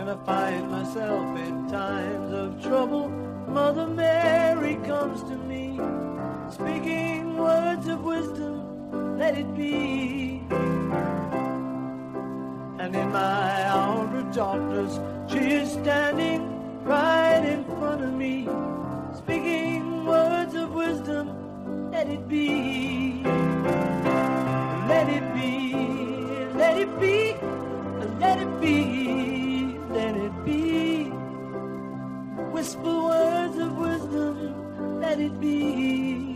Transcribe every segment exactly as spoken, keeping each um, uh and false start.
I find myself in times of trouble, Mother Mary comes to me, speaking words of wisdom, let it be. And in my hour of darkness, she is standing right in front of me, speaking words of wisdom, let it be. Let it be, let it be, let it be, let it be. Whisper words of wisdom, let it be.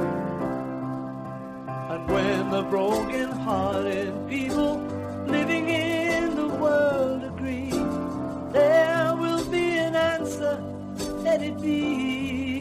And when the broken-hearted people living in the world agree, there will be an answer, let it be.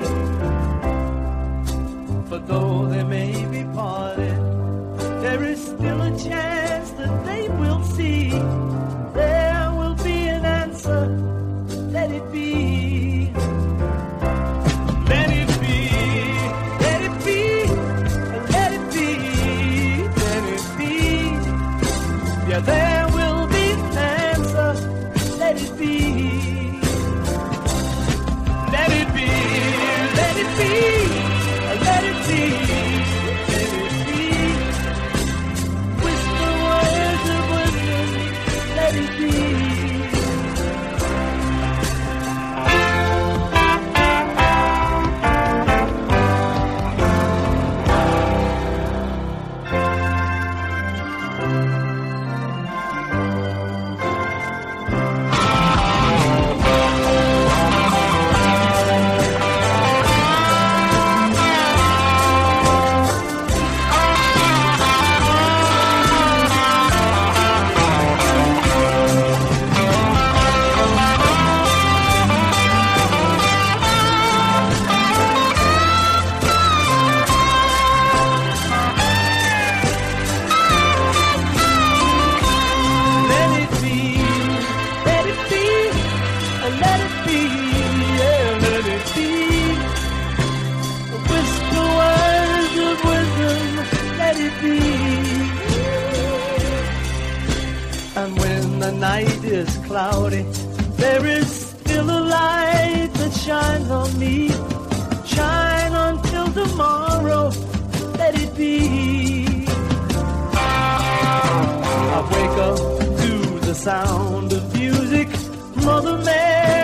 For though they may be parted, there is still a chance that they will see. There will be an answer, let it be. Let it be, let it be, let it be, let it be. Yeah, there will be an answer, let it be. Let it be, let it be, let it be. Cloudy, there is still a light that shines on me. Shine until tomorrow, let it be. I wake up to the sound of music, Mother Mary